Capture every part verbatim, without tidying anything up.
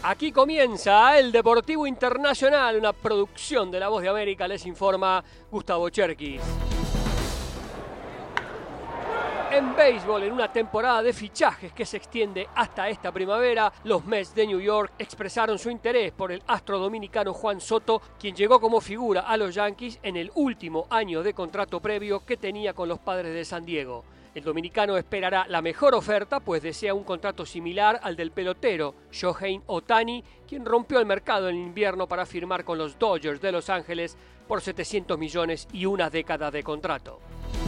Aquí comienza el Deportivo Internacional, una producción de La Voz de América, les informa Gustavo Cherkis. En béisbol, en una temporada de fichajes que se extiende hasta esta primavera, los Mets de New York expresaron su interés por el astro dominicano Juan Soto, quien llegó como figura a los Yankees en el último año de contrato previo que tenía con los Padres de San Diego. El dominicano esperará la mejor oferta, pues desea un contrato similar al del pelotero Shohei Ohtani, quien rompió el mercado en invierno para firmar con los Dodgers de Los Ángeles por setecientos millones y una década de contrato.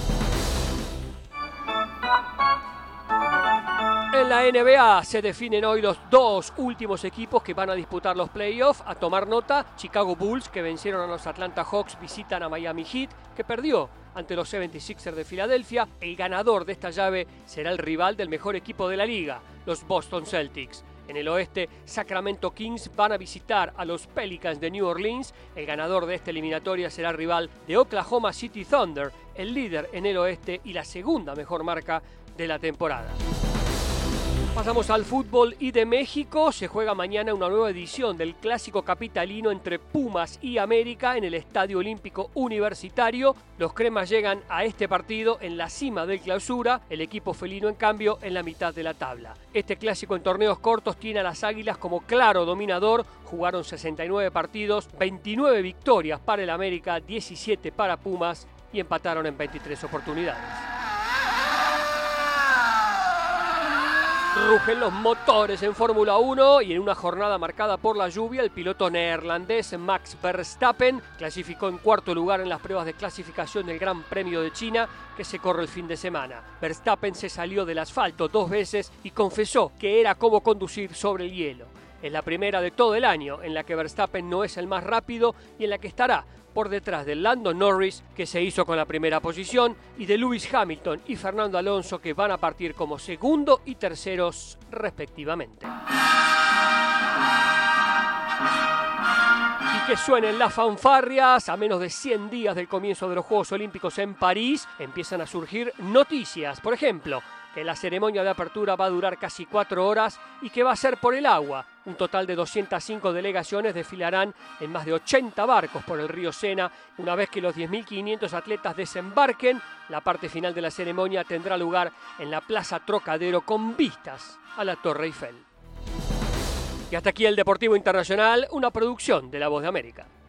En la N B A se definen hoy los dos últimos equipos que van a disputar los playoffs. A tomar nota, Chicago Bulls, que vencieron a los Atlanta Hawks, visitan a Miami Heat, que perdió ante los setenta y seis ers de Filadelfia. El ganador de esta llave será el rival del mejor equipo de la liga, los Boston Celtics. En el oeste, Sacramento Kings van a visitar a los Pelicans de New Orleans. El ganador de esta eliminatoria será rival de Oklahoma City Thunder, el líder en el oeste y la segunda mejor marca de la temporada. Pasamos al fútbol y de México. Se juega mañana una nueva edición del clásico capitalino entre Pumas y América en el Estadio Olímpico Universitario. Los cremas llegan a este partido en la cima del clausura, el equipo felino en cambio en la mitad de la tabla. Este clásico en torneos cortos tiene a las Águilas como claro dominador. Jugaron sesenta y nueve partidos, veintinueve victorias para el América, diecisiete para Pumas y empataron en veintitrés oportunidades. Rugen los motores en Fórmula uno y en una jornada marcada por la lluvia, el piloto neerlandés Max Verstappen clasificó en cuarto lugar en las pruebas de clasificación del Gran Premio de China que se corre el fin de semana. Verstappen se salió del asfalto dos veces y confesó que era como conducir sobre el hielo. Es la primera de todo el año en la que Verstappen no es el más rápido y en la que estará por detrás de Lando Norris, que se hizo con la primera posición, y de Lewis Hamilton y Fernando Alonso, que van a partir como segundo y terceros respectivamente. Y que suenen las fanfarrias. A menos de cien días del comienzo de los Juegos Olímpicos en París, empiezan a surgir noticias. Por ejemplo, que la ceremonia de apertura va a durar casi cuatro horas y que va a ser por el agua. Un total de doscientas cinco delegaciones desfilarán en más de ochenta barcos por el río Sena. Una vez que los diez mil quinientos atletas desembarquen, la parte final de la ceremonia tendrá lugar en la Plaza Trocadero con vistas a la Torre Eiffel. Y hasta aquí el Deportivo Internacional, una producción de La Voz de América.